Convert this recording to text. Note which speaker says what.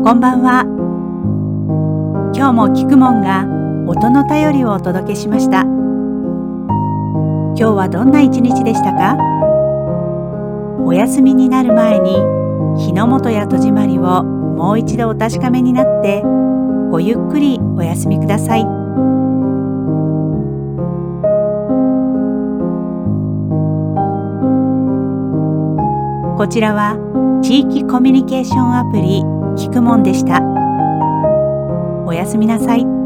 Speaker 1: こんばんは。今日もキクモンが音の便りをお届けしました。今日はどんな一日でしたか？お休みになる前に火の元や戸締まりをもう一度お確かめになってごゆっくりお休みください。こちらは地域コミュニケーションアプリキクモンでした。おやすみなさい。